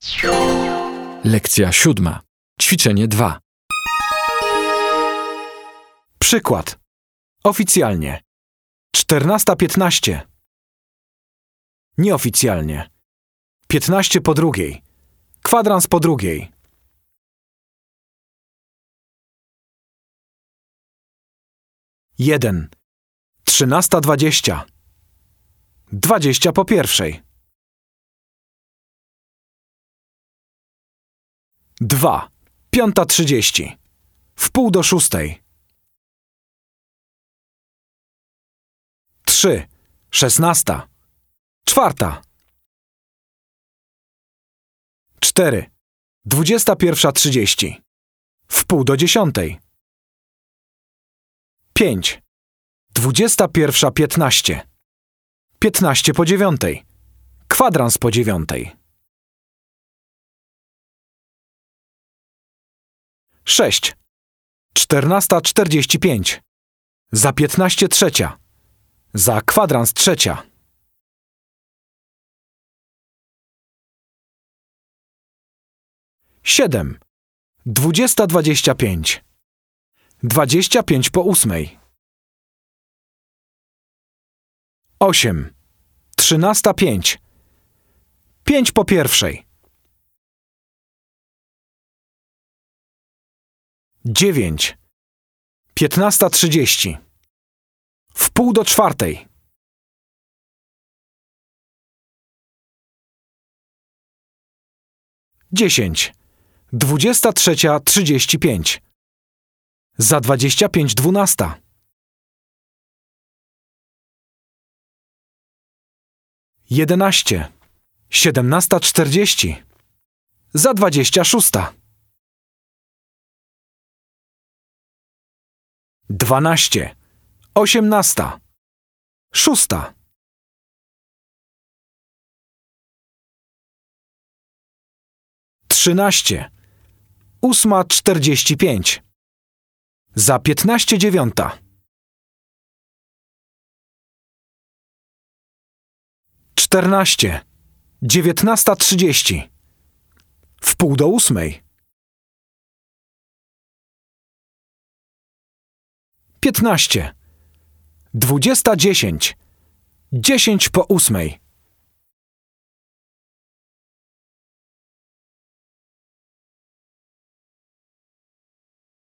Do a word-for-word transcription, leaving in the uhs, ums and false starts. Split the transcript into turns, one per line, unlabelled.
Lekcja siódma. Ćwiczenie dwa.
Przykład. Oficjalnie. czternasta piętnaście. Nieoficjalnie. piętnaście po drugiej. Kwadrans po drugiej. jeden. Trzynasta dwadzieścia. Dwadzieścia po pierwszej. Dwa. Piąta trzydzieści. W pół do szóstej. Trzy. Szesnasta. Czwarta. Cztery. Dwudziesta pierwsza trzydzieści. W pół do dziesiątej. Pięć. Dwudziesta pierwsza piętnaście. Piętnaście po dziewiątej. Kwadrans po dziewiątej. Sześć. Czternasta czterdzieści pięć. Za piętnaście trzecia. Za kwadrans trzecia. Siedem. Dwudziesta dwadzieścia pięć. Dwadzieścia pięć po ósmej. Osiem. Trzynasta pięć. Pięć po pierwszej. Dziewięć. Piętnasta trzydzieści. W pół do czwartej. Dziesięć. Dwudziesta trzecia trzydzieści pięć. Za dwadzieścia pięć dwunasta. Jedenaście. Siedemnasta czterdzieści. Za dwadzieścia szósta. Dwanaście. Osiemnasta. Szósta. Trzynaście. Ósma czterdzieści pięć. Za piętnaście dziewiąta. Czternaście. Dziewiętnasta trzydzieści. W pół do ósmej. Piętnaście. Dwudziesta dziesięć. Dziesięć po ósmej.